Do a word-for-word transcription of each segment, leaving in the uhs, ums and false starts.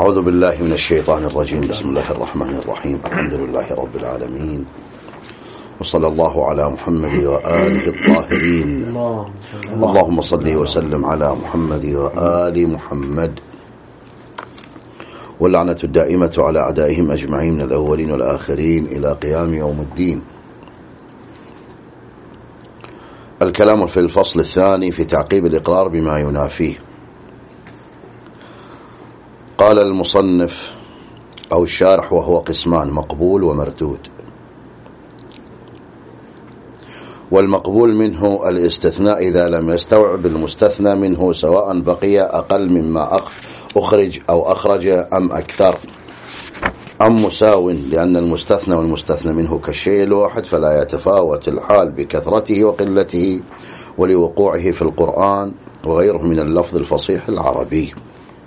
أعوذ بالله من الشيطان الرجيم. بسم الله الرحمن الرحيم. الحمد لله رب العالمين، وصلى الله على محمد وآله الطاهرين. اللهم صل وسلم على محمد وآل محمد، واللعنة الدائمة على أعدائهم أجمعين من الأولين والآخرين إلى قيام يوم الدين. الكلام في الفصل الثاني في تعقيب الإقرار بما ينافيه. قال المصنف أو الشارح وهو قسمان: مقبول ومردود. والمقبول منه الاستثناء إذا لم يستوعب المستثنى منه، سواء بقي أقل مما أخرج أو أخرج أم أكثر أم مساو، لأن المستثنى والمستثنى منه كالشيء الواحد، فلا يتفاوت الحال بكثرته وقلته، ولوقوعه في القرآن وغيره من اللفظ الفصيح العربي.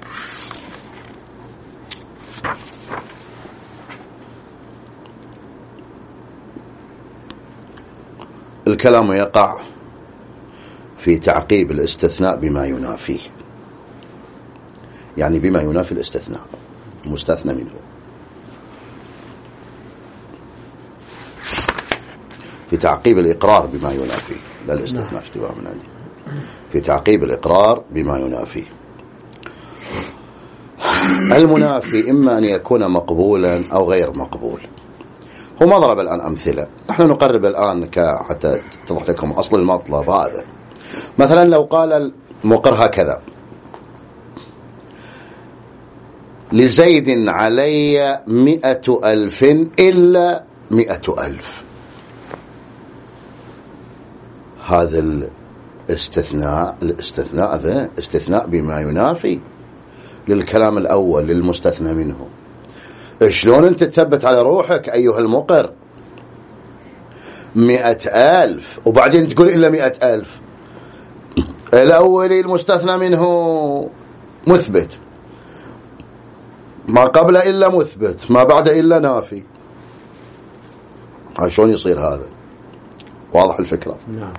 الكلام يقع في تعقيب الاستثناء بما ينافيه، يعني بما ينافي الاستثناء المستثنى منه. في تعقيب الإقرار بما ينافيه، لا الاستثناء، اشتباه من عندي. في تعقيب الإقرار بما ينافيه. المنافي إما أن يكون مقبولا أو غير مقبول. هو ما ضرب الآن أمثلة، نحن نقرب الآن حتى تضح لكم أصل المطلب هذا. مثلا لو قال المقر هكذا: لزيد علي مئة ألف إلا مئة ألف. هذا الاستثناء الاستثناء ذا استثناء بما ينافي للكلام الأول للمستثنى منه. شلون أنت تثبت على روحك أيها المقر مئة ألف وبعدين تقول إلا مئة ألف؟ الأول المستثنى منه مثبت، ما قبل إلا مثبت، ما بعد إلا نافي. شلون يصير هذا؟ واضح الفكرة؟ نعم.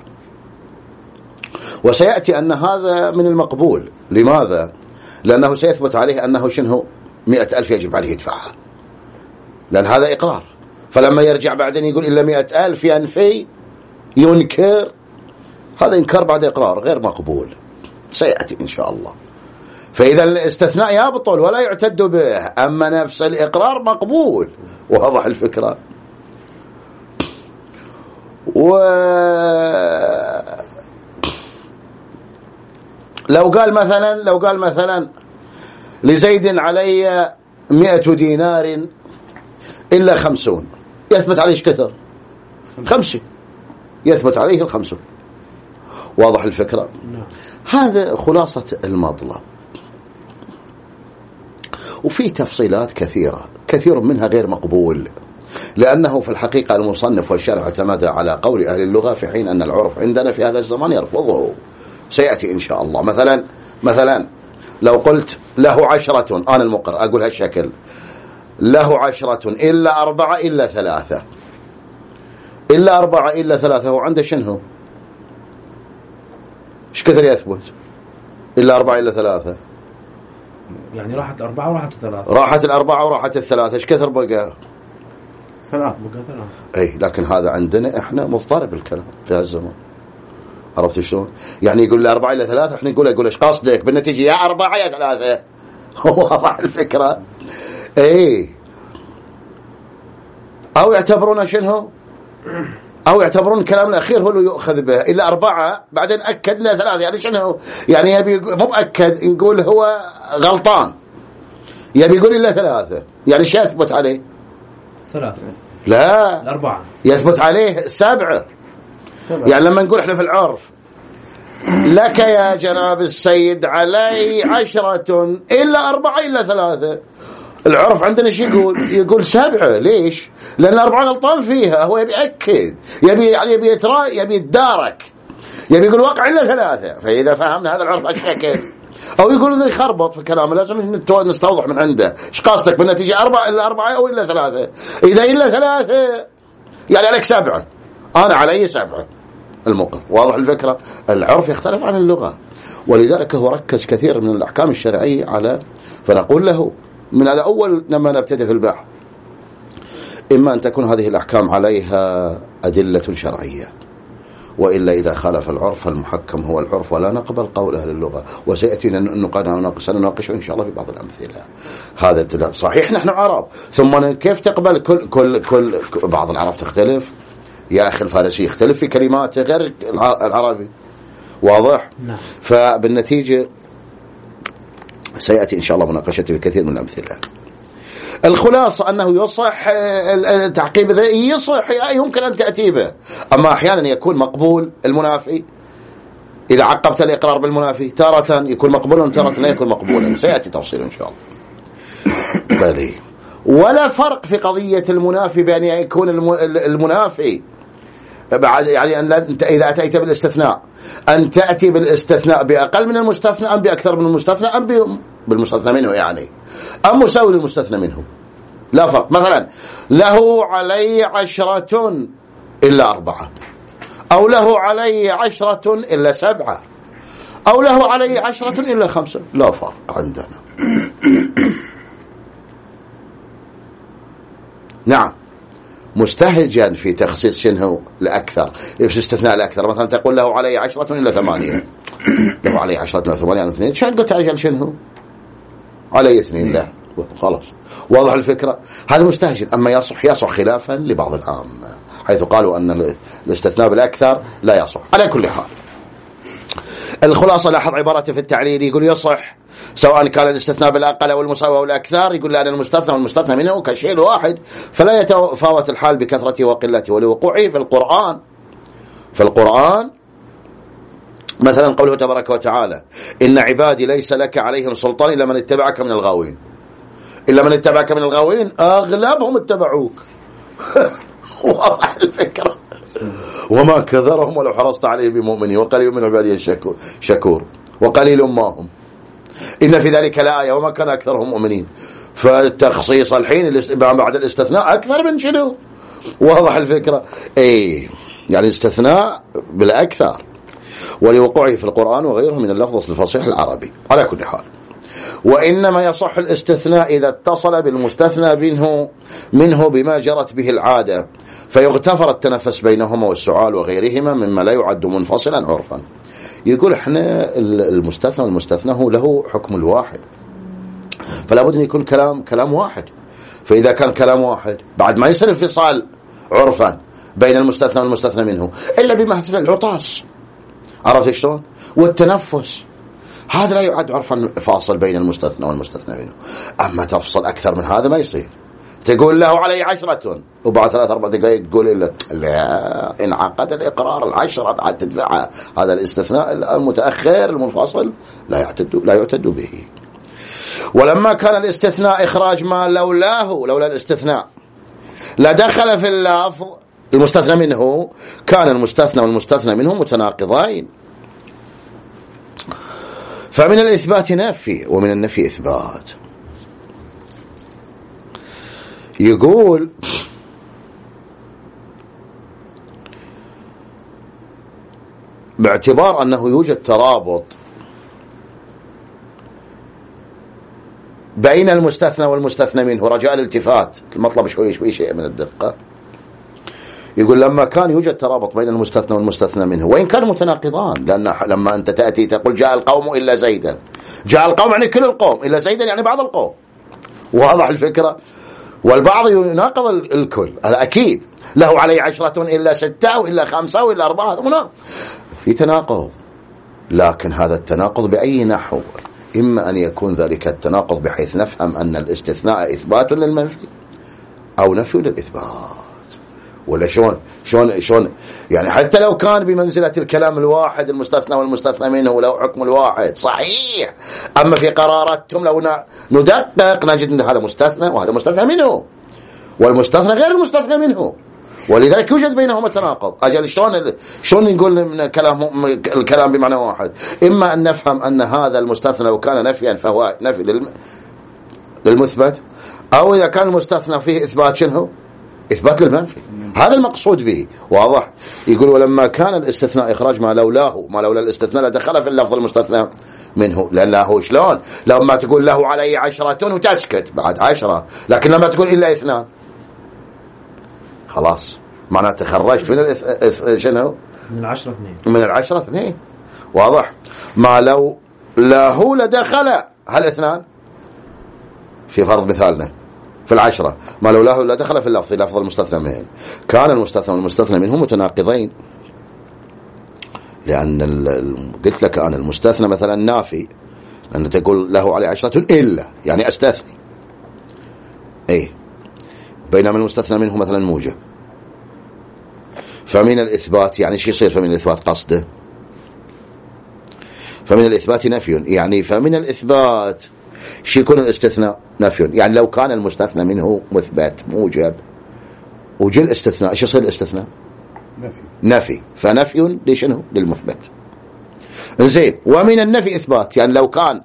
وسيأتي أن هذا من المقبول. لماذا؟ لأنه سيثبت عليه أنه شنو مئة ألف يجب عليه يدفعها، لأن هذا إقرار. فلما يرجع بعدين يقول إلا مئة ألف ينفي ينكر، هذا إنكار بعد إقرار غير مقبول، سيأتي إن شاء الله. فإذا الاستثناء يبطل ولا يعتد به، أما نفس الإقرار مقبول. واضح الفكرة؟ و لو قال مثلا لو قال مثلا لزيد علي مئة دينار إلا خمسون، يثبت عليه ايش كثر؟ خمسة، يثبت عليه الخمسون. واضح الفكرة؟ هذا خلاصة المطلب. وفي تفصيلات كثيرة، كثير منها غير مقبول، لأنه في الحقيقة المصنف والشارح اعتمد على قول أهل اللغة، في حين أن العرف عندنا في هذا الزمان يرفضه. سيأتي إن شاء الله. مثلا مثلا لو قلت له عشرة، أنا المقر أقول هالشكل: له عشرة إلا أربعة إلا ثلاثة. إلا أربعة إلا ثلاثة هو عنده شنو؟ إيش كثر يثبت؟ إلا أربعة إلا ثلاثة، يعني راحت أربعة وراحت ثلاثة. راحت الأربعة وراحت الثلاثة، إيش كثر بقى؟ ثلاث بقى ثلاثة. أي، لكن هذا عندنا إحنا مضطرب الكلام في هالزمان. عرفت شلون؟ يعني يقول لي أربعة إلى ثلاثة، إحنا نقول يقول إيش قصدك بالنتيجة؟ يا أربعة يا ثلاثة. واضح الفكرة؟ إيه. أو يعتبرون شنو؟ أو يعتبرون الكلام الأخير هو اللي يؤخذ به، إلا أربعة بعدين أكد لنا ثلاثة. يعني شنو؟ يعني يبي مو مؤكد، نقول هو غلطان، يبي يقول إلا ثلاثة. يعني شو يثبت عليه؟ ثلاثة. لا، الأربعة يثبت عليه سبعة. يعني لما نقول احنا في العرف: لك يا جناب السيد علي عشرة إلا أربعة إلا ثلاثة، العرف عندنا ايش يقول؟ يقول سبعة. ليش؟ لأن أربعة غلطان فيها، هو يبي يأكد، يبي يعني يبي يترا يبي يتدارك، يبي يقول واقع إلا ثلاثة. فإذا فهمنا هذا العرف الشكل، أو يقول ذا يخربط في كلامه، لازم نستوضح من عنده ايش قصدك بالنتيجة؟ أربعة إلا أربعة أو إلا ثلاثة؟ إذا إلا ثلاثة يعني عليك سبعة، أنا علي سبعة المقر. واضح الفكرة؟ العرف يختلف عن اللغة. ولذلك هو ركز كثير من الأحكام الشرعية على، فنقول له من الأول لما نبتدئ في البحث إما أن تكون هذه الأحكام عليها أدلة شرعية، وإلا إذا خالف العرف فالمحكم هو العرف ولا نقبل قول أهل اللغة. وسيأتينا أن سنناقشه إن شاء الله في بعض الأمثلة. هذا الدلال صحيح نحن عرب، ثم كيف تقبل كل كل كل بعض العرب تختلف يا أخي، الفارسي يختلف في كلماته غير العربي، واضح؟ نعم. فبالنتيجة سيأتي إن شاء الله مناقشته بكثير من الأمثلة. الخلاصة أنه يصح التعقيب ذا، يصح يمكن أن تأتي به، أما أحيانا يكون مقبول المنافي إذا عقبت الإقرار بالمنافي، تارة يكون مقبولا وتارة لا يكون مقبولا، سيأتي تفصيل إن شاء الله. بلي ولا فرق في قضية المنافي بأن يكون المنافي بعد يعني أن أنت إذا أتيت بالاستثناء أن تأتي بالاستثناء بأقل من المستثنى أم بأكثر من المستثنى أم بالمستثنى منه، يعني أم مساوي للمستثنى منه، لا فرق. مثلا له علي عشرة إلا أربعة، أو له علي عشرة إلا سبعة، أو له علي عشرة إلا خمسة، لا فرق عندنا. نعم، مستهجا في تخصيص شنه لأكثر، في استثناء لأكثر. مثلا تقول له علي عشرة إلا ثمانية، له علي عشرة إلا ثمانية يعني اثنين، شان قلت عشان شنه علي اثنين، لا خلاص، واضح الفكرة. هذا مستهجن. أما يصح يصح خلافا لبعض العامة حيث قالوا أن الاستثناء بالأكثر لا يصح. على كل حال الخلاصة، لاحظ عبارته في التعليل يقول يصح سواء كان الاستثناء بالأقل أو المساوي أو الأكثر. يقول لأن المستثنى والمستثنى منه كشيء واحد، فلا يتفاوت الحال بكثرته وقلته. ولوقوعه في القرآن في القرآن مثلا قوله تبارك وتعالى إن عبادي ليس لك عليهم سلطان إلا من اتبعك من الغاوين. إلا من اتبعك من الغاوين، أغلبهم اتبعوك. واضح الفكرة. وما كذرهم ولو حرصت عليه بمؤمنين وقليل من عبادي الشكور وقليل ما هم إن في ذلك لآية وما كان أكثرهم مؤمنين. فالتخصيص الحين بعد الاستثناء أكثر من شنو؟ واضح الفكرة. أي يعني استثناء بالأكثر، ولوقوعه في القرآن وغيره من اللفظ الفصيح العربي. على كل حال، وإنما يصح الاستثناء إذا اتصل بالمستثنى منه منه بما جرت به العادة، فيغتفر التنفس بينهما والسعال وغيرهما مما لا يعد منفصلا عرفا. يقول احنا المستثنى والمستثنى هو له حكم الواحد، فلا بد أن يكون كلام كلام واحد. فإذا كان كلام واحد بعد ما يصير انفصال عرفا بين المستثنى والمستثنى منه إلا بمثل العطاس، عرفت شلون؟ والتنفس، هذا لا يعد عرفا فاصل بين المستثنى والمستثنى منه. أما تفصل أكثر من هذا ما يصير. تقول له علي عشرة وبعد ثلاث أربع دقائق تقول إلا لا، انعقد الإقرار العشرة بعد تدفعها. هذا الاستثناء المتأخر المنفصل لا يعتد لا يعتد به. ولما كان الاستثناء إخراج ما لولاه لولا الاستثناء لدخل في اللفظ المستثنى منه، كان المستثنى والمستثنى منه متناقضين. فمن الإثبات نفي ومن النفي إثبات. يقول باعتبار أنه يوجد ترابط بين المستثنى والمستثنى منه، رجاء الالتفات المطلب شوي شوي شيء من الدقة. يقول لما كان يوجد ترابط بين المستثنى والمستثنى منه وإن كانوا متناقضان، لأن لما أنت تأتي تقول جاء القوم إلا زيدا، جاء القوم يعني كل القوم، إلا زيدا يعني بعض القوم. واضح الفكرة. والبعض يناقض الكل، هذا أكيد. له علي عشرة إلا ستة وإلا خمسة وإلا أربعة، في تناقض. لكن هذا التناقض بأي نحو؟ إما أن يكون ذلك التناقض بحيث نفهم أن الاستثناء إثبات للمنفي أو نفي للإثبات، ولا شون شون شون يعني حتى لو كان بمنزلة الكلام الواحد المستثنى والمستثنى منه ولو حكم الواحد صحيح. أما في قراراتهم لو ندقق نجد أن هذا مستثنى وهذا مستثنى منه، والمستثنى غير المستثنى منه، ولذلك يوجد بينهما تناقض. أجل شلون شلون نقول من كلام الكلام بمعنى واحد؟ إما أن نفهم أن هذا المستثنى لو كان نفيا فهو نفي للمثبت، أو إذا كان المستثنى فيه إثبات شنو إثبات للمنفي، هذا المقصود به. واضح؟ يقول ولما كان الاستثناء إخراج ما لولاه، ما لولا الاستثناء لدخل في اللفظ المستثنى منه. لأن له شلون لما تقول له علي عشرة وتسكت بعد عشرة، لكن لما تقول إلا اثنان خلاص معناته تخرجت من الإث... شنو من العشرة اثنين، من العشرة اثنين. واضح؟ ما لو له لدخل هل اثنان في فرض مثالنا في العشرة، ما لو له لدخل في اللفظ لفظ المستثنى منه. كان المستثنى والمستثنى منه متناقضين، لأن قلت لك أنا المستثنى مثلا نافي، أن تقول له علي عشرة إلا يعني أستثني، إيه، بينما المستثنى منه مثلا موجب. فمن الإثبات يعني شو يصير؟ فمن الإثبات قصده، فمن الإثبات نفي، يعني فمن الإثبات شو يكون الاستثناء؟ نفي. يعني لو كان المستثنى منه مثبت موجب وجل الاستثناء ايش يصير الاستثناء؟ نفي. نفي، فنفي لشنو؟ للمثبت. زين، ومن النفي إثبات، يعني لو كان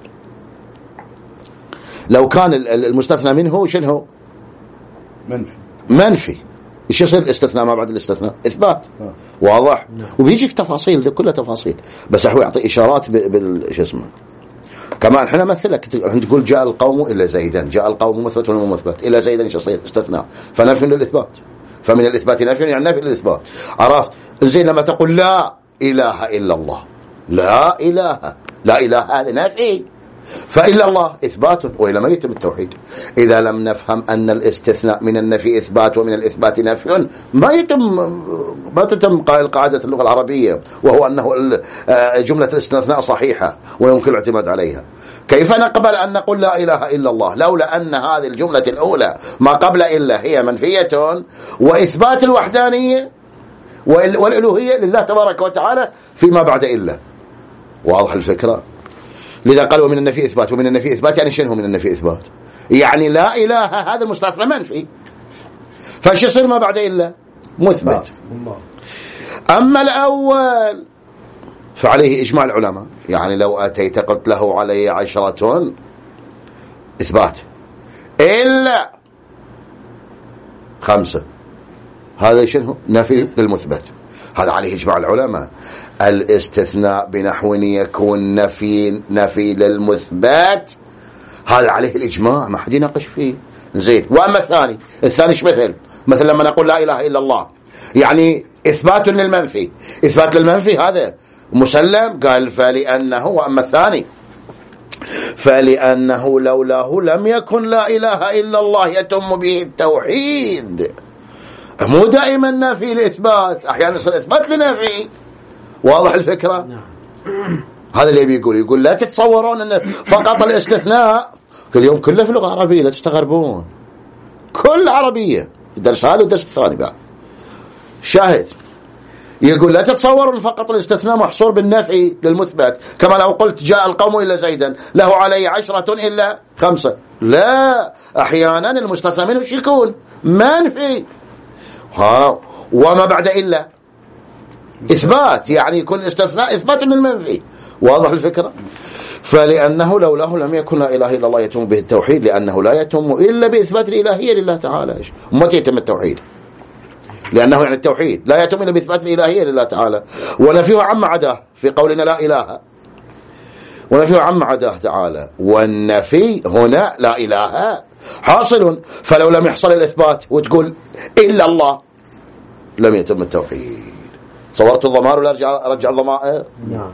لو كان المستثنى منه شنو؟ منفي. منفي، ايش يصير الاستثناء ما بعد الاستثناء؟ إثبات. آه. واضح؟ نعم. وبيجيك تفاصيل، ده كلها تفاصيل، بس هو يعطي إشارات بال شو اسمه. كمان احنا مثلك تقول جاء القوم إلا زيدا، جاء القوم مثبت ولا مو مثبت؟ إلا زيدا ايش يصير؟ استثناء، فنفي للإثبات. فمن الإثبات نفي يعني نفي للإثبات. عرفت؟ زين لما تقول لا إله إلا الله، لا إله، لا إله هذا نفي، فإلا الله إثبات، وإلى ما يتم التوحيد. إذا لم نفهم أن الاستثناء من النفي إثبات ومن الإثبات نفي، ما يتم ما تتم قاعدة اللغة العربية، وهو أنه جملة الاستثناء صحيحة ويمكن الاعتماد عليها. كيف نقبل أن نقول لا إله إلا الله لولا أن هذه الجملة الأولى ما قبل إلا هي منفية، وإثبات الوحدانية والألوهية لله تبارك وتعالى فيما بعد إلا. واضح الفكرة؟ لذا قالوا من النفي إثبات، ومن النفي إثبات يعني شنو من النفي إثبات؟ يعني لا إله هذا المستثنى منفي، فايش يصير ما بعد إلا؟ مثبت. أما الأول فعليه إجماع العلماء، يعني لو أتيت قلت له علي عشرة إثبات إلا خمسة، هذا شنو؟ نفي للمثبت، هذا عليه إجماع العلماء. الاستثناء بنحو يكون نفي نفي للمثبت، هذا عليه الإجماع ما حد يناقش فيه. زين، وأما الثاني الثاني ايش مثل؟ مثل لما نقول لا إله إلا الله يعني إثبات للمنفي، إثبات للمنفي هذا مسلم. قال فلأنه، وأما الثاني فلأنه لولاه لم يكن لا إله إلا الله يتم به التوحيد. مو دائما نفي لإثبات، أحيانا يصير إثبات لنفي. واضح الفكرة؟ هذا اللي بيقول يقول لا تتصورون أن فقط الاستثناء كل يوم كله في اللغة العربية، لا تستغربون، كل عربية الدرس هذا والدرس الثاني بعد. شاهد يقول لا تتصورون فقط الاستثناء محصور بالنفي للمثبت، كما لو قلت جاء القوم إلا زيدا له علي عشرة إلا خمسة، لا، أحيانا المستثنى منه يكون منفي، ها، وما بعد إلا إثبات، يعني يكون استثناء إثبات للمنفي. واضح الفكرة؟ فلأنه لولاه لم يكن لا إله إلا الله يتم به التوحيد، لأنه لا يتم إلا بإثبات الإلهية لله تعالى. ومتى يتم التوحيد؟ لأنه يعني التوحيد لا يتم إلا بإثبات الإلهية لله تعالى، ونفيه عما عداه في قولنا لا إله، ونفيه عما عداه تعالى. والنفي هنا لا إله حاصل، فلو لم يحصل الإثبات وتقول إلا الله لم يتم التوحيد. صورت الضمائر ولا رجع رجع الضمائر؟ نعم.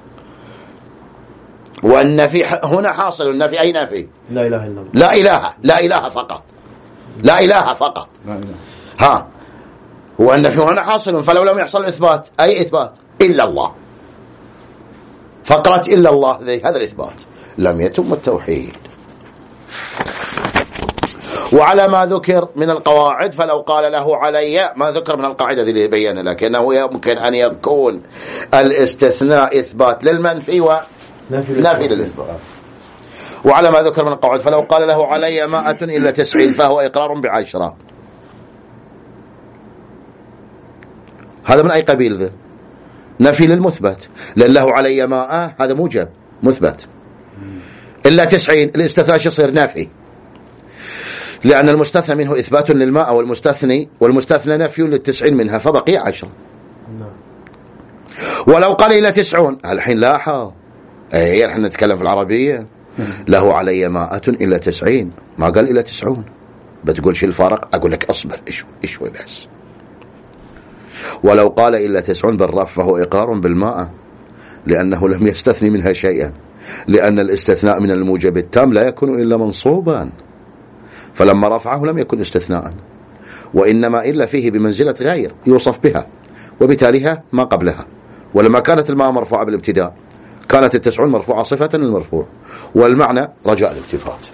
والنفي هنا حاصل، النفي أي نفي؟ لا إله إلا الله، لا إله، لا إله فقط، لا إله فقط، لا إله. ها، والنفي هنا حاصل، فلو لم يحصل الإثبات أي إثبات؟ إلا الله، فقرة إلا الله ذي هذا الإثبات، لم يتم التوحيد. وعلى ما ذكر من القواعد، فلو قال له علي، ما ذكر من القاعدة اللي بيّن لكنه يمكن أن يكون الاستثناء إثبات للمنفي ونفي للإثبات. وعلى ما ذكر من القواعد، فلو قال له علي مائة إلا تسعين فهو إقرار بعشرة، هذا من أي قبيل ذا؟ نفي للمثبت، لأن له علي مائة هذا موجب مثبت، إلا تسعين الاستثناء يصير نفي. لأن المستثنى منه إثبات للماء والمستثني والمستثنى نفي للتسعين منها فبقي عشرة. ولو قال إلى تسعون الحين لاحظ ايه نحن نتكلم في العربية له علي مائة إلى تسعين ما قال إلى تسعون. بتقول شو الفرق؟ أقول لك أصبر إشوي إشوي بس. ولو قال إلا تسعون بالرف فهو إقرار بالماء لأنه لم يستثني منها شيئا لأن الاستثناء من الموجب التام لا يكون إلا منصوبا فلما رفعه لم يكن استثناء وإنما إلا فيه بمنزلة غير يوصف بها وبتاليها ما قبلها. ولما كانت الماء مرفوعة بالابتداء كانت التسعون مرفوعة صفة للمرفوع والمعنى رجاء الالتفات.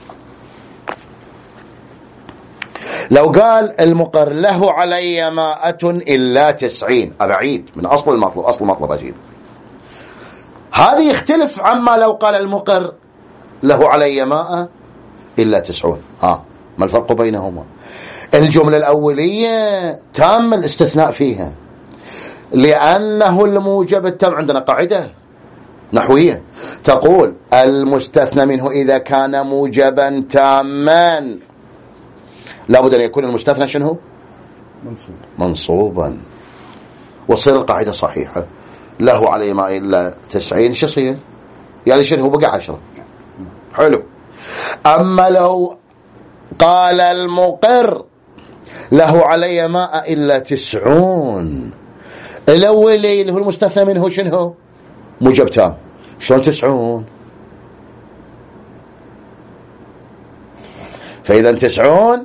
لو قال المقر له علي مائة إلا تسعين أبعيد من أصل المطلب أصل المطلب أجيب هذه يختلف عما لو قال المقر له علي مائة إلا تسعون. آه ما الفرق بينهما؟ الجملة الأولية تام الاستثناء فيها لأنه الموجب التام. عندنا قاعدة نحوية تقول المستثنى منه إذا كان موجبا تاما لابد أن يكون المستثنى شنو؟ منصوب. منصوبا. وصير القاعدة صحيحة له علي ما إلا تسعين شو يصير؟ يعني شنو بقى عشرة. حلو. أما لو قال المقر له علي ماء إلا تسعون الأولي اللي هو المستثنى منه شنو؟ موجب تام. شلون تسعون؟ فإذا تسعون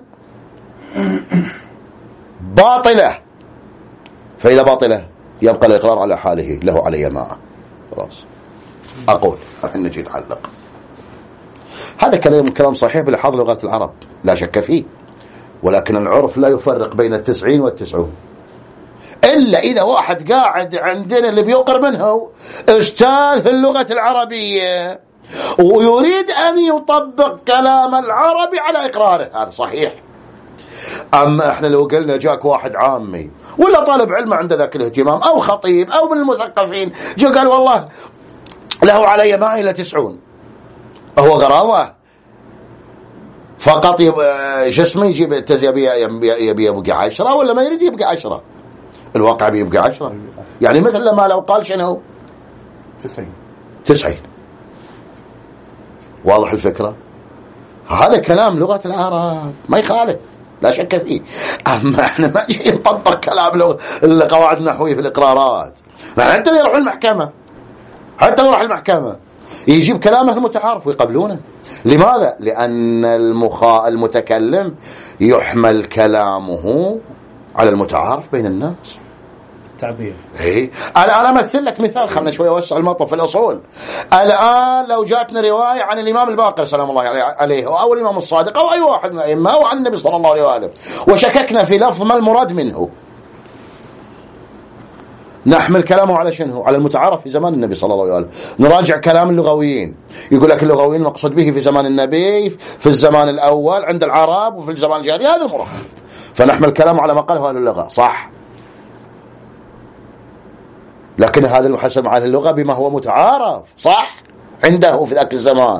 باطلة فإذا باطلة يبقى الإقرار على حاله له علي ماء. خلاص أقول الحين نجي نعلق. هذا كلام كلام صحيح بلحاظ لغة العرب لا شك فيه ولكن العرف لا يفرق بين التسعين والتسعون إلا إذا واحد قاعد عندنا اللي بيقر منه أستاذ في اللغة العربية ويريد أن يطبق كلام العربي على إقراره هذا صحيح. أما إحنا لو قلنا جاك واحد عامي ولا طالب علم عنده ذاك الاهتمام أو خطيب أو من المثقفين جو قال والله له علي ما إلى تسعون هو غراضه فقط شو اسمه يجيب يبي يبي يبقى عشرة ولا ما يريد يبقى عشرة. الواقع بيبقى عشرة يعني مثل لما لو قال شنو تسعين تسعين. واضح الفكرة؟ هذا كلام لغة العرب ما يخالف لا شك فيه. أما احنا ما جاي نطبق كلام القواعد النحوية في الإقرارات. حتى يروح المحكمة حتى يروح المحكمة يجيب كلامه المتعارف ويقبلونه. لماذا؟ لأن المخا المتكلم يحمل كلامه على المتعارف بين الناس. تعبير. ايه الآن أمثل لك مثال خلنا شوية أوسع المطلب في الأصول. الآن لو جاتنا رواية عن الإمام الباقر سلام الله عليه أو الإمام الصادق أو أي واحد من الأئمة أو عن النبي صلى الله عليه وآله وشككنا في لفظ ما المراد منه نحمل كلامه على شنو؟ على المتعارف في زمان النبي صلى الله عليه وآله. نراجع كلام اللغويين يقول لك اللغويين مقصود به في زمان النبي في الزمان الأول عند العرب وفي الزمان الجاهلي هذا المراد فنحمل كلامه على ما قاله أهل اللغة صح. لكن هذا المحسن مع أهل اللغة بما هو متعارف صح عنده في ذاك الزمان.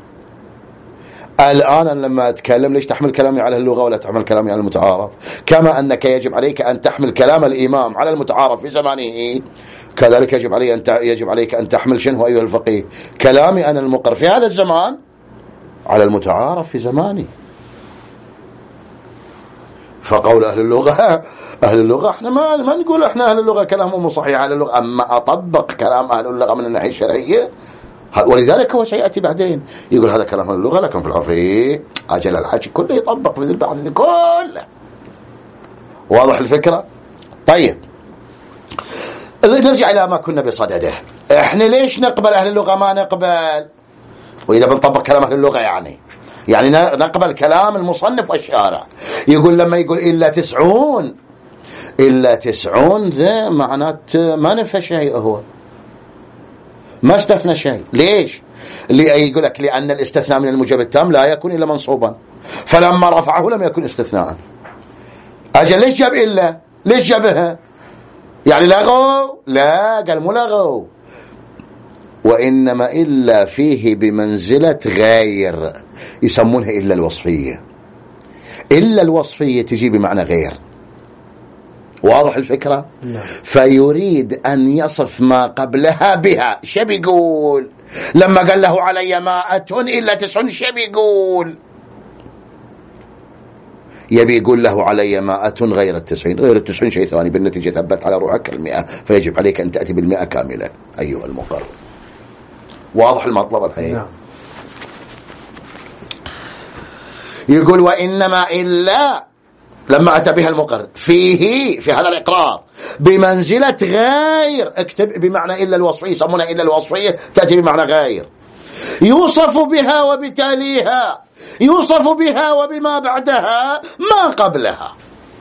الآن لما أتكلم ليش تحمل كلامي على اللغة ولا تحمل كلامي على المتعارف؟ كما أنك يجب عليك أن تحمل كلام الإمام على المتعارف في زمانه كذلك يجب علي أن يجب عليك أن تحمل شنو أيها الفقيه كلامي أنا المقر في هذا الزمان على المتعارف في زماني. فقول أهل اللغة أهل اللغة احنا ما ما نقول احنا أهل اللغة كلامهم صحيح على اللغة. أما أطبق كلام أهل اللغة من الناحية الشرعية ولذلك هو سيأتي بعدين يقول هذا كلام أهل اللغة لكن في العرف عجل الحاج كله يطبق في البعض كله. واضح الفكرة؟ طيب نرجع إلى ما كنا بصدده. احنا ليش نقبل أهل اللغة ما نقبل وإذا بنطبق كلام أهل اللغة يعني يعني نقبل كلام المصنف والشارع. يقول لما يقول إلا تسعون إلا تسعون ذا معنات ما نفى شيء هو ما استثنى شيء. ليش؟ يقول لك لأن الاستثناء من الموجب التام لا يكون إلا منصوبا فلما رفعه لم يكن استثناء. أجل ليش جاب إلا ليش جابها يعني لغوا؟ لا قال مو لغوا وإنما إلا فيه بمنزلة غير يسمونها إلا الوصفية. إلا الوصفية تجي بمعنى غير. واضح الفكرة؟ نعم. فيريد أن يصف ما قبلها بها. شو بيقول لما قال له علي مائة إلا تسع؟ شو بيقول؟ يبي يقول له علي مائة غير التسعين. غير التسعين شيء ثاني، بالنتيجة ثبت على روحك المئة، فيجب عليك أن تأتي بالمئة كاملة أيها المقر. واضح المطلب الحين؟ نعم. يقول وإنما إلا لما أتى بها المقر فيه، في هذا الإقرار بمنزلة غير. اكتب بمعنى إلا الوصفية، يسمونها إلا الوصفية، تأتي بمعنى غير، يوصف بها وبتاليها، يوصف بها وبما بعدها ما قبلها.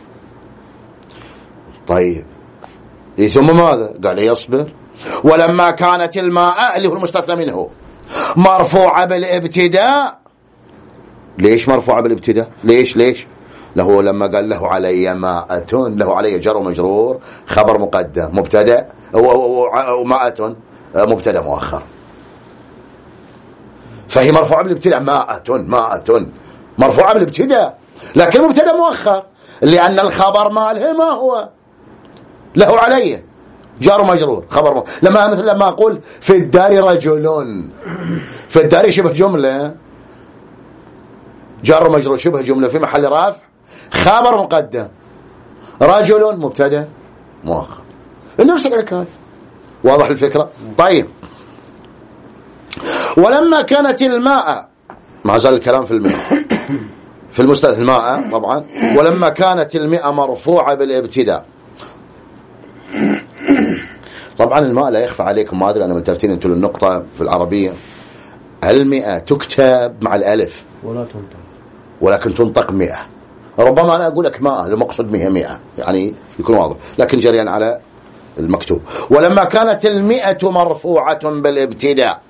طيب ثم ماذا قال؟ يصبر. ولما كانت الماء اللي هو المستثنى منه مرفوعة بالابتداء. ليش مرفوعة بالابتداء؟ ليش ليش له لما قال له علي مائة، له علي جر ومجرور، خبر مقدم مبتدأ، ومائة مبتدأ مؤخر، فهي مرفوعة بالابتداء. مائة مائة مرفوعة بالابتداء، لكن مبتدأ مؤخر، لأن الخبر ماله ما هو له علي جار ومجرور خبر م... لما مثل لما أقول في الدار رجل، في الدار شبه جملة جار ومجرور، شبه جملة في محل رفع، خبر مقدم، رجل مبتدأ مؤخر، نفس الحكاية. واضح الفكرة؟ طيب ولما كانت الماء، ما زال الكلام في الماء في المستثنى الماء طبعا. ولما كانت الماء مرفوعة بالابتداء، طبعا الماء لا يخفى عليكم، ما أدري أنا ملتفتين أنتم للنقطة في العربية، المئة تكتب مع الألف ولا تنطق، ولكن تنطق مئة. ربما أنا أقول لك ماء لمقصد مئة مئة يعني يكون واضح، لكن جريان على المكتوب. ولما كانت المئة مرفوعة بالابتداء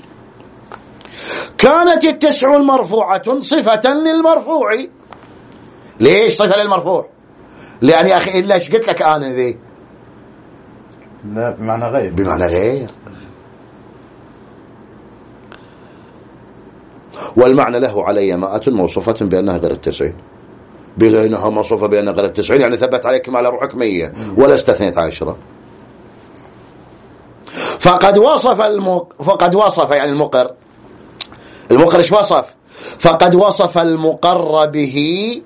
كانت التسع مرفوعة صفة للمرفوع. ليش صفة للمرفوع؟ لأن يا أخي إلا قلت لك أنا ذي لا بمعنى غير، بمعنى غير. والمعنى له علي مائة موصوفة بأنها غير التسعين، بغيرها موصوفة بأنها غير التسعين، يعني ثبت عليكم على روحك مية ولا استثنيت عشرة. فقد وصف المق... فقد وصف يعني المقر، المقر ايش وصف؟ فقد وصف المقر به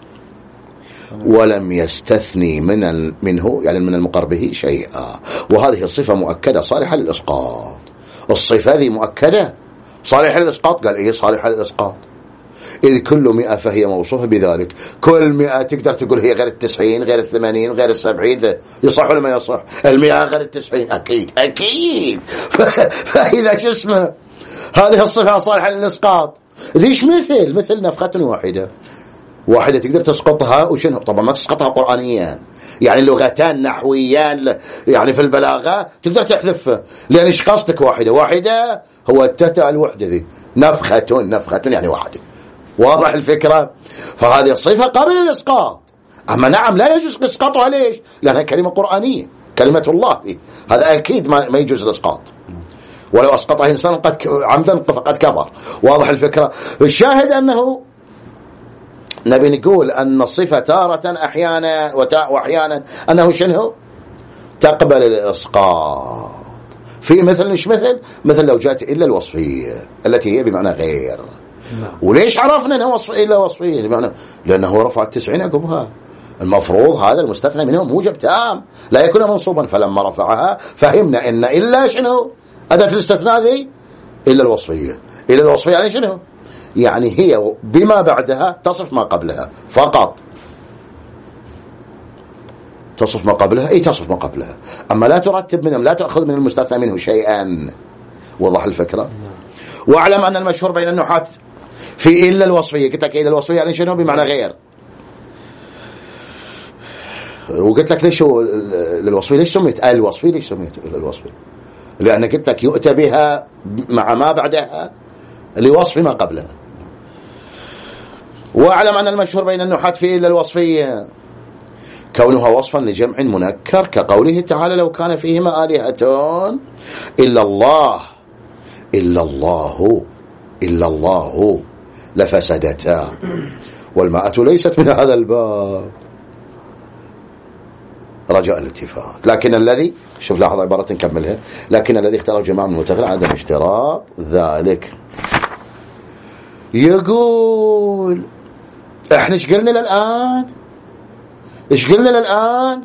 ولم يستثني من ال... منه يعني من المقر به شيئا. وهذه الصفة مؤكدة صالحة للإسقاط. الصفة هذه مؤكدة صالحة للإسقاط. قال إيه صالحة للإسقاط؟ إذ كل مئة فهي موصوفة بذلك. كل مئة تقدر تقول هي غير التسعين، غير الثمانين، غير السبعين، يصح ولا ما يصح؟ المئة غير التسعين أكيد أكيد. فإذا شو اسمه هذه الصفة صالحة للإسقاط. ذيش مثل مثل نفخة واحدة، واحدة تقدر تسقطها وشنو؟ طبعا ما تسقطها قرآنيا، يعني لغتان نحويان يعني في البلاغة تقدر تحذفها، لأن إيش قصدك واحدة؟ واحدة هو التتاء الوحدة ذي، نفخة نفخة يعني واحدة. واضح الفكرة؟ فهذه الصفة قبل الإسقاط. أما نعم لا يجوز إسقاطها. ليش؟ لأنها كلمة قرآنية، كلمة الله دي، هذا أكيد ما, ما يجوز الإسقاط، ولو أسقطها إنسان قد عمدا فقد كبر. واضح الفكرة؟ الشاهد أنه نبي نقول أن الصفة تارة أحيانا وأحيانا أنه شنو تقبل الإسقاط في مثل مش مثل مثل لو جاءت إلا الوصفية التي هي بمعنى غير. وليش عرفنا أنها وصف إلا وصفية؟ بمعنى لأنه رفع التسعين عقبها، المفروض هذا المستثنى منه موجب تام لا يكون منصوبا، فلما رفعها فهمنا إن إلا شنو أداة الاستثناء ذي إلا الوصفية. إلا الوصفية يعني شنو؟ يعني هي بما بعدها تصف ما قبلها فقط، تصف ما قبلها أي تصف ما قبلها، أما لا ترتب منهم، لا تأخذ من المستثنى منه شيئا. وضح الفكرة؟ واعلم أن المشهور بين النحاة في إلا الوصفية، قلت لك إلا الوصفية يعني شنو بمعنى غير، وقلت لك ليش الوصفية ليش سميت الوصفية ليش سميت إلا الوصفية؟ لأن قلت لك يؤتى بها مع ما بعدها لوصف ما قبلها. واعلم أن المشهور بين النحاة في إلا الوصفية كونها وصفا لجمع منكر، كقوله تعالى لو كان فيهما آلهة إلا الله إلا الله إلا الله لفسدتا. والمائة ليست من هذا الباب رجاء الالتفات. لكن الذي شوف لاحظ عبارة نكملها، لكن الذي اختاره جماعة من المتأخرين عدم اشتراط ذلك. يقول احنا ايش قلنا للآن؟ ايش قلنا للآن؟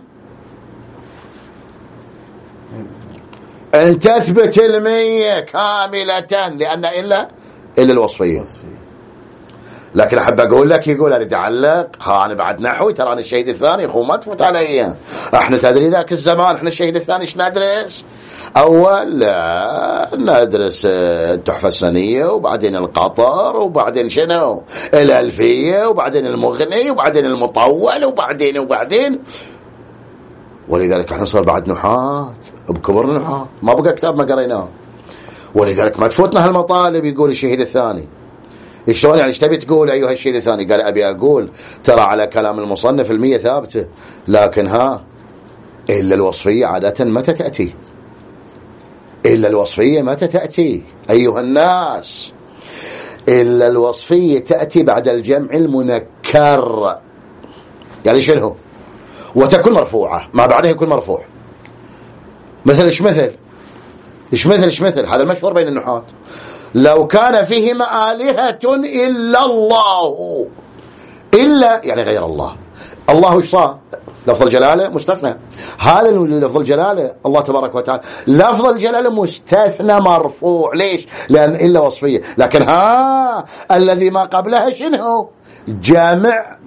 ان تثبت المية كاملة لأن إلا إلا الوصفية. لكن أحب أقول لك، يقول أريد أعلق، ها أنا بعد نحوي، ترى أنا الشهيد الثاني أخو ما تفوت علي. احنا تدري ذاك الزمان احنا الشهيد الثاني ايش ندرس؟ أول لا ندرس التحفة السنية، وبعدين القطر، وبعدين شنو الألفية، وبعدين المغني، وبعدين المطول، وبعدين وبعدين ولذلك احنا صار بعد نحات بكبر نحات، ما بقى كتاب ما قريناه. ولذلك ما تفوتنا هالمطالب. يقول الشهيد الثاني شلون يعني؟ ايش تبي تقول ايها الشهيد الثاني؟ قال ابي اقول ترى على كلام المصنف المية ثابته، لكن ها الا الوصفيه عاده متى تاتي؟ الا الوصفيه متى تاتي ايها الناس؟ الا الوصفيه تاتي بعد الجمع المنكر. يعني شنو؟ وتكون مرفوعه، ما بعدها يكون مرفوع. مثل ايش مثل ايش مثل ايش مثل هذا المشهور بين النحاة، لو كان فيهما آلهة إلا الله، إلا يعني غير الله. الله ايش صار؟ لفظ الجلالة مستثنى، هذا لفظ الجلالة الله تبارك وتعالى لفظ الجلالة مستثنى مرفوع. ليش؟ لأن إلا وصفية. لكن ها الذي ما قبلها شنو؟ جامع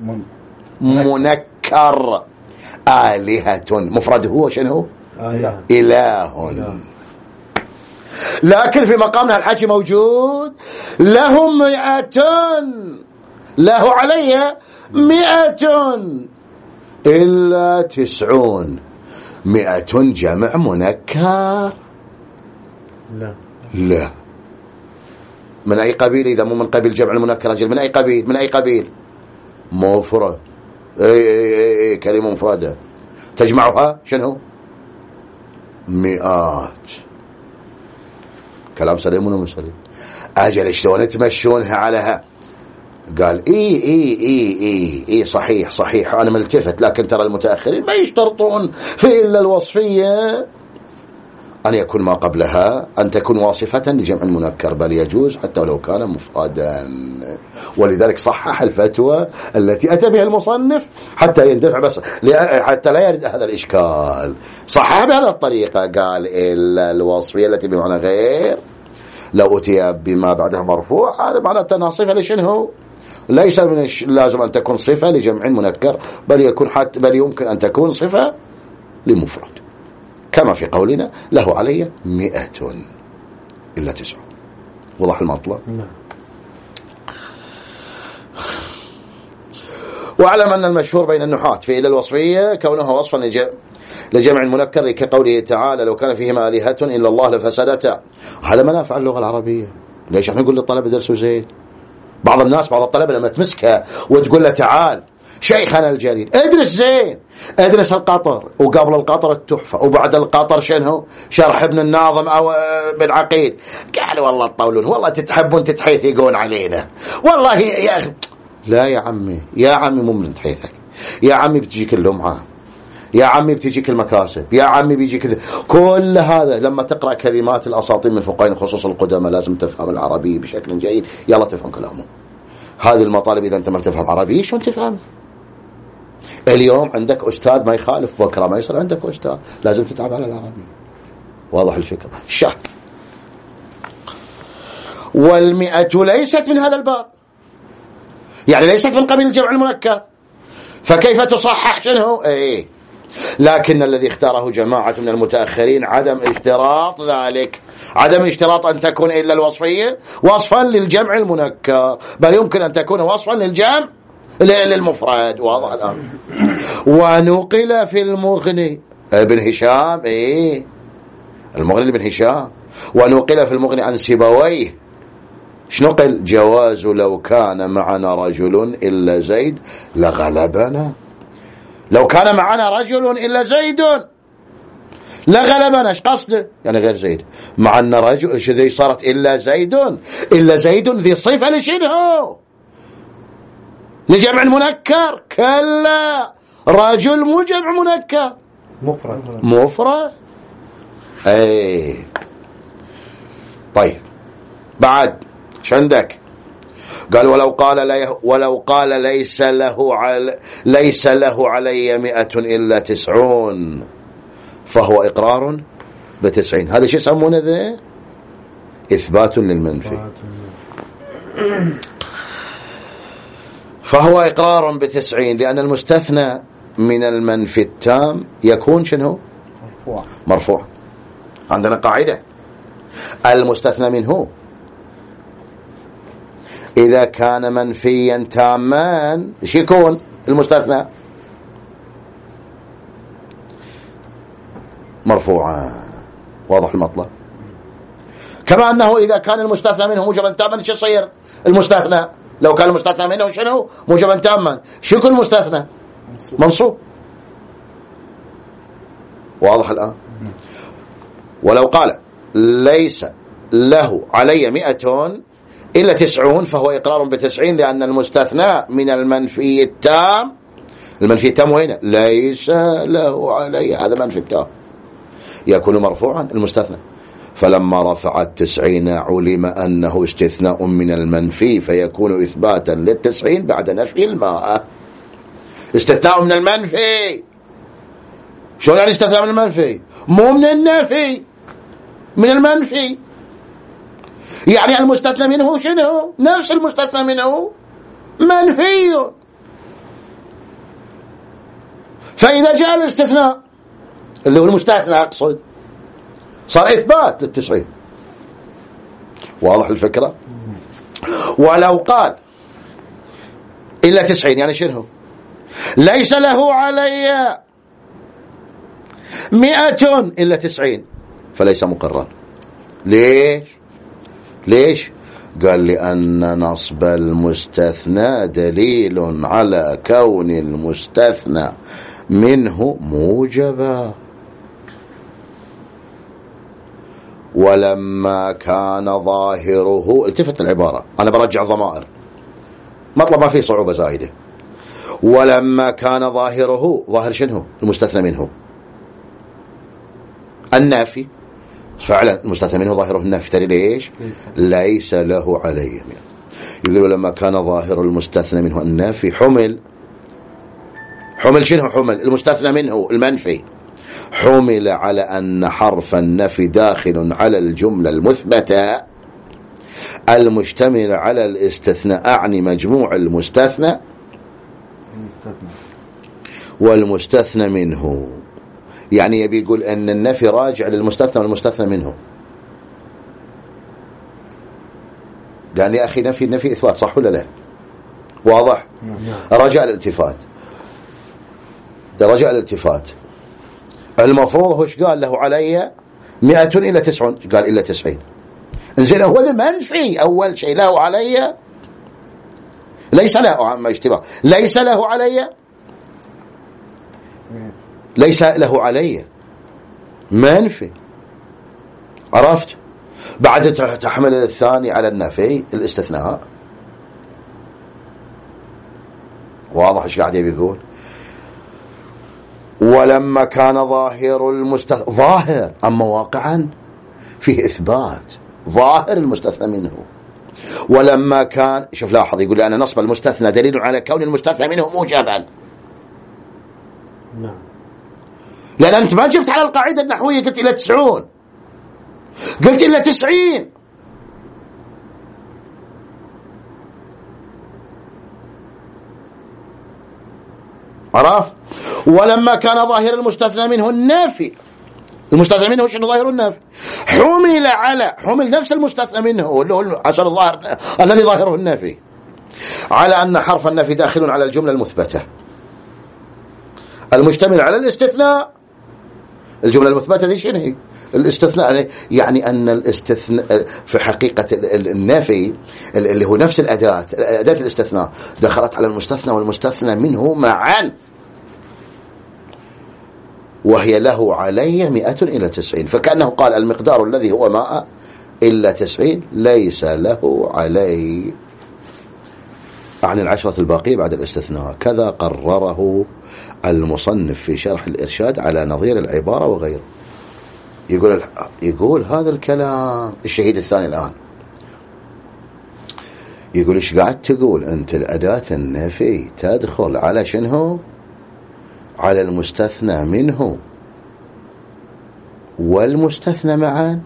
منكر. آلهة مفرده هو شنو؟ آه إله. لكن في مقامنا الحكي موجود لهم مئة، له علي مئة إلا تسعون. مئة جمع منكر؟ لا لا. من أي قبيل إذا مو من قبيل جمع المنكر؟ أجل من أي قبيل؟ من أي قبيل؟ مفرد. اي اي اي, أي كلمة مفردة تجمعها شنو؟ مئات. كلام سليم ولا مش سليم؟ أجل شلون تمشونها علىها؟ قال اي اي اي اي اي صحيح صحيح انا ملتفت، لكن ترى المتأخرين ما يشترطون في إلا الوصفية أن يكون ما قبلها أن تكون واصفة لجمع المنكر، بل يجوز حتى ولو كان مفردا. ولذلك صحح الفتوى التي أتى بها المصنف حتى يندفع، بس حتى لا يرد هذا الإشكال. صحح بهذا الطريقة، قال إلا الوصفية التي بمعنى غير لو أتي بما بعدها مرفوع، هذا معناته أنها صفة لشنه؟ ليس من الش... لازم أن تكون صفة لجمع منكر، بل يكون حتى بل يمكن أن تكون صفة لمفرد، كما في قولنا له علي مئة إلا تسعة. وضح المطلب؟ نعم. واعلم أن المشهور بين النحاة في إلا الوصفية كونها وصفا لجمع لجمع المنكر، كقوله تعالى لو كان فيهما آلهة إلا الله لفسدتا. هذا منافع اللغة العربية. ليش احنا نقول للطلبة درسوا زين؟ بعض الناس بعض الطلبة لما تمسكها وتقول له تعال شيخنا الجليل ادرس زين، ادرس القطر، وقبل القطر التحفة، وبعد القطر شنو؟ شرح ابن الناظم او ابن عقيل. قالوا والله تطولون، والله تتحبون تتحيثقون علينا، والله يا اخي. لا يا عمي، يا عمي مو من تحيثك، يا عمي بتجيك اللمعة، يا عمي بتجيك المكاسب، يا عمي بيجيك كل هذا. لما تقرأ كلمات الأساطين من فقهاء خصوص القدماء لازم تفهم العربي بشكل جيد، يلا تفهم كلامه. هذه المطالب إذا أنت ما تفهم عربي شلون تفهم؟ اليوم عندك أستاذ ما يخالف، بكرة ما يصير عندك أستاذ، لازم تتعب على العربي. واضح الفكرة؟ الشهر. والمئة ليست من هذا الباب، يعني ليست من قبيل الجمع المنكر، فكيف تصحح شنو؟ ايه. لكن الذي اختاره جماعة من المتأخرين عدم اشتراط ذلك، عدم اشتراط أن تكون إلا الوصفية وصفا للجمع المنكر، بل يمكن أن تكون وصفا للجمع للمفرد. واضح الآن؟ ونقل في المغني ابن هشام، ايه المغني ابن هشام، ونقل في المغني عن سيبويه شنقل؟ جواز لو كان معنا رجل إلا زيد لغلبنا. لو كان معنا رجل إلا زيد لغلبنا. ايش قصده؟ يعني غير زيد معنا رجل، ايش ذي صارت إلا زيد؟ إلا زيد ذي صفة لشنو؟ لجمع المنكر؟ كلا، رجل مو جمع منكر، مفرد مفرد. اي طيب بعد ايش عندك؟ قال ولو قال لي ولو قال ليس له علي ليس له علي مئة إلا تسعون فهو إقرار بتسعين. هذا شو يسمونه ذا؟ إثبات للمنفي. فهو إقرار بتسعين لأن المستثنى من المنفي التام يكون شنو؟ مرفوع. مرفوع. عندنا قاعدة المستثنى منه إذا كان منفيا تاما ايش يكون المستثنى؟ مرفوعا. واضح المطلب؟ كما أنه إذا كان المستثنى منه موجبا تاما ايش يصير المستثنى؟ لو كان المستثنى منه شنو؟ موجبا تاما شو يكون المستثنى؟ منصوب. واضح الآن؟ ولو قال ليس له علي مئة إلا تسعون فهو إقرار بتسعين لأن المستثنى من المنفي التام. المنفي التام وين؟ ليس له علي، هذا منفي التام يكون مرفوعا المستثنى. فلما رفع التسعين علم أنه استثناء من المنفي فيكون إثباتا للتسعين بعد نفي الماء. استثناء من المنفي شلون يعني استثناء من المنفي؟ مو من النفي، من المنفي. يعني المستثنى منه شنو؟ نفس المستثنى منه منفي. فإذا جاء الاستثناء اللي هو المستثنى أقصد صار إثبات للتسعين. واضح الفكرة؟ ولو قال إلا تسعين يعني شنو؟ ليس له علي مئة إلا تسعين فليس مقرا. ليش؟ ليش؟ قال لأن نصب المستثنى دليل على كون المستثنى منه موجبا. ولما كان ظاهره، التفت العبارة أنا برجع ضمائر مطلب ما فيه صعوبة زائدة. ولما كان ظاهره، ظاهر شنو؟ المستثنى منه النافي، فعلا المستثنى منه ظاهره النافي. ترى ليش؟ ليس له علي. يقول لما كان ظاهر المستثنى منه النافي حمل حمل شنو؟ حمل المستثنى منه المنفي حمل على أن حرف النفي داخل على الجملة المثبتة المشتمل على الاستثناء، أعني مجموع المستثنى والمستثنى منه. يعني يبي يقول أن النفي راجع للمستثنى والمستثنى منه. قال يا أخي نفي النفي إثبات صح ولا لا؟ واضح؟ رجع الالتفات رجع الالتفات المفروض هو ايش قال؟ له علي مئة إلا تسعون، قال إلا تسعين. انزين هو ذا منفي أول شيء، له علي ليس له عما اشتباه ليس له علي ليس له علي منفي. عرفت؟ بعد تحمل الثاني على النفي الاستثناء. واضح ايش قاعد يبي يقول؟ ولما كان ظاهر المستثنى ظاهر أما واقعا فيه إثبات ظاهر المستثنى منه. ولما كان شوف لاحظ يقول أنا نصب المستثنى دليل على كون المستثنى منه موجبا. نعم. لأن أنت ما شفت على القاعدة النحوية قلت إلى تسعون، قلت إلى تسعين. عرفت؟ ولما كان ظاهر المستثنى منه النافي، المستثنى منه شنو ظاهر النافي؟ حمل على حمل نفس المستثنى منه اللي هو حسب الظاهر الذي ظاهره النافي على أن حرف النفي داخل على الجملة المثبتة المشتمل على الاستثناء. الجملة المثبتة دي شنو هي؟ الاستثناء. يعني أن الاستثناء في حقيقة النافي اللي هو نفس الأداة أداة الاستثناء دخلت على المستثنى والمستثنى منه معا، وهي له علي مئة إلى تسعين. فكأنه قال المقدار الذي هو ماء إلا تسعين ليس له علي. عن العشرة الباقية بعد الاستثناء. كذا قرره المصنف في شرح الإرشاد على نظير العبارة وغيره. يقول يقول هذا الكلام الشهيد الثاني الآن يقول إيش قاعد تقول أنت؟ الأداة النفي تدخل على شنو؟ على المستثنى منه والمستثنى معا،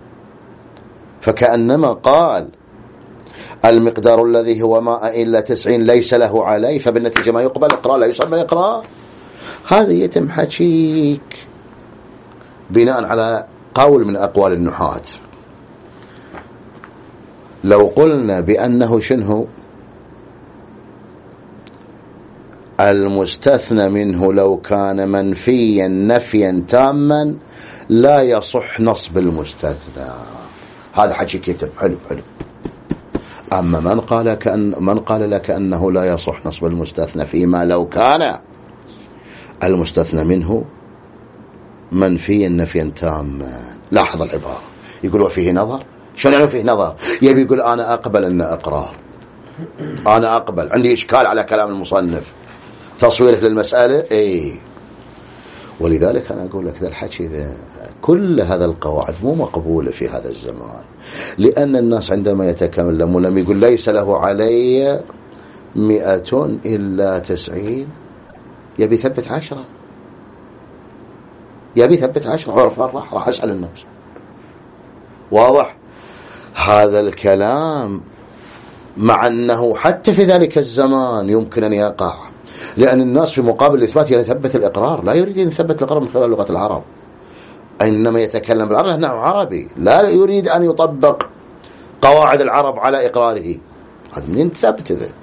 فكأنما قال المقدار الذي هو ماء إلا تسعين ليس له عليه، فبالنتيجة ما يقبل إقرار، لا يسمى إقرار. هذا يتم حكيك بناء على قول من أقوال النحاة. لو قلنا بأنه شنه المستثنى منه لو كان منفيا نفيا تاما لا يصح نصب المستثنى، هذا حكي كتب حلو حلو. أما من قال كأن من قال لك أنه لا يصح نصب المستثنى فيما لو كان المستثنى منه منفيا نفيا تاما، لاحظ العبارة، يقول وفيه نظر. شلون يعني فيه نظر؟ يبي يقول أنا أقبل أن إقرار، أنا أقبل، عندي إشكال على كلام المصنف تصويره للمسألة. إيه، ولذلك أنا أقول لك ذا الحكي ذا كل هذا القواعد مو مقبولة في هذا الزمان، لأن الناس عندما يتكلمون لما يقول ليس له علي مئة إلا تسعين يبي ثبت عشرة، يبي ثبت عشرة. عرف راح راح أسأل الناس. واضح هذا الكلام، مع أنه حتى في ذلك الزمان يمكن أن يقع، لأن الناس في مقابل الإثبات يثبت الإقرار، لا يريد أن يثبت الإقرار من خلال لغة العرب، إنما يتكلم بالعرب لأنه عربي، لا يريد أن يطبق قواعد العرب على إقراره. هذا منين تثبت ذا؟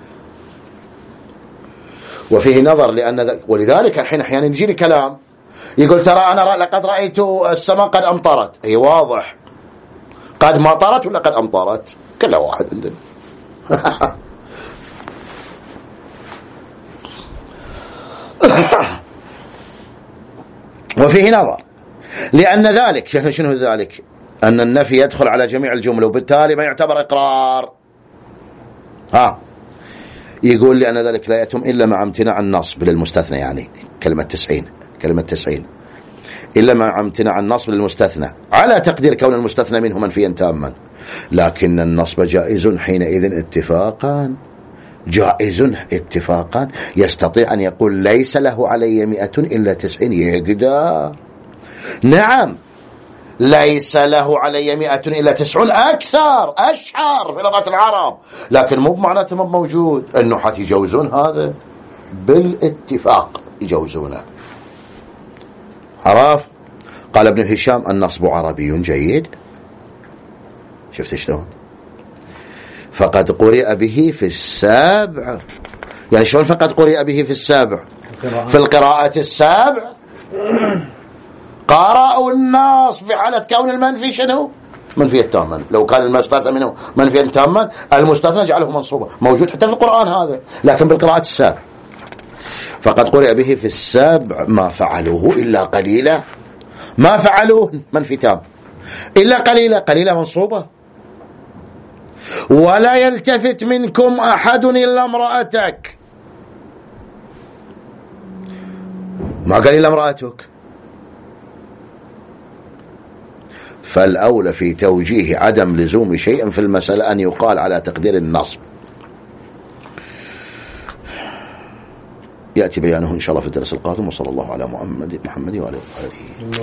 وفيه نظر، لأن ولذلك الحين أحيانا يجيني كلام يقول ترى أنا لقد رأيت السماء قد أمطرت. أي واضح، قد مطرت ولا قد أمطرت؟ كل واحد عندنا. وفيه نظر، لأن ذلك يعني شنو ذلك؟ أن النفي يدخل على جميع الجملة وبالتالي ما يعتبر إقرار. ها يقول لأن ذلك لا يتم إلا مع امتناع النصب للمستثنى، يعني كلمة تسعين كلمة تسعين إلا مع امتناع النصب للمستثنى على تقدير كون المستثنى منه منفيا تاما، لكن النصب جائز حينئذ اتفاقا، جائز اتفاقا. يستطيع أن يقول ليس له علي مئة إلا تسعين، يقدر. نعم ليس له علي مئة إلا تسعون أكثر أشهر في لغة العرب، لكن مو بمعناته مو موجود. النحاة يجوزون هذا بالاتفاق، يجوزونه. عرف؟ قال ابن هشام النصب عربي جيد. شفت شلون؟ فقد قرئ به في السابع. يعني شلون فقد قرئ به في السابع؟ في القراءة السابع قرأوا الناس في حالة كون المنفي شنو؟ منفيا تاما. لو كان المستثنى منه منفيا تاما المستثنى جعله منصوبا، موجود حتى في القرآن هذا، لكن بالقراءة السابع. فقد قرئ به في السابع ما فعلوه إلا قليلا، ما فعلوه منفي تام إلا قليلا، قليلا منصوبة. ولا يلتفت منكم أحد إلا امرأتك، ما قال إلا امرأتك. فالأولى في توجيه عدم لزوم شيء في المسألة أن يقال على تقدير النصب. يأتي بيانه إن شاء الله في الدرس القادم، وصلى الله على محمد محمد وعلى آله.